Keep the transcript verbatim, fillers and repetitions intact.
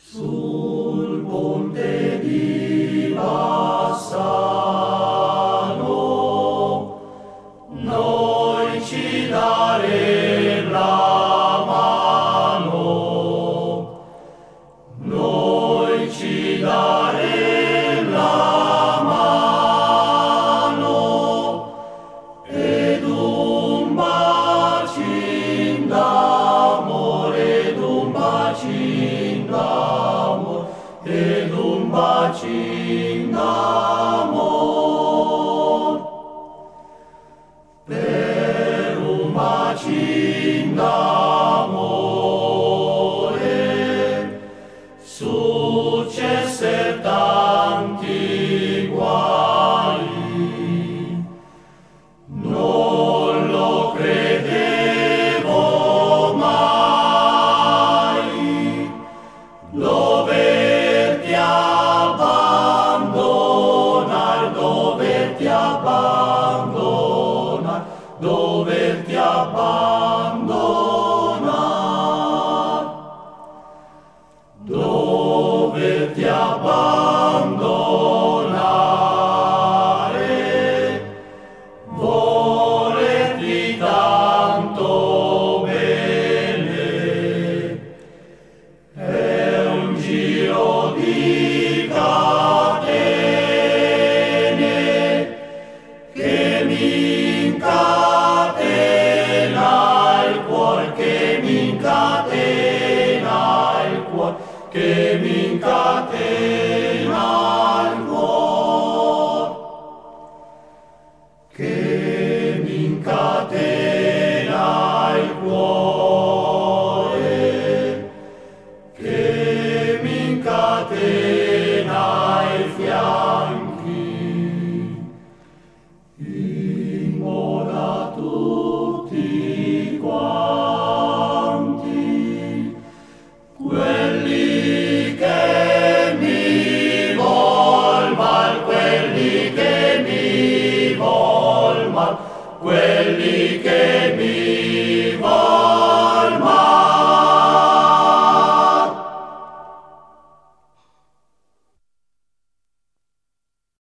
Sul ponte di Bassano noi ci darem la mano, noi ci darem la mano ed un bacin d'amore, ed un bacin d'amore, ed un bacin d'amor. Per un bacin d'amore successer tanti guai. Non lo credevo mai, doverti abbandonar, doverti abbandonar, doverti abbandonar, doverti abbandonare, volerti tanto bene, è un giro di catene che mi incatena il cuor, che mi incatena il cuor, che mi incatena il cuor, che mi incatena il cuore, che mi incatena i fianchi, in moda tutti quanti quelli che mi vol mal, quelli che mi vol mal, quelli che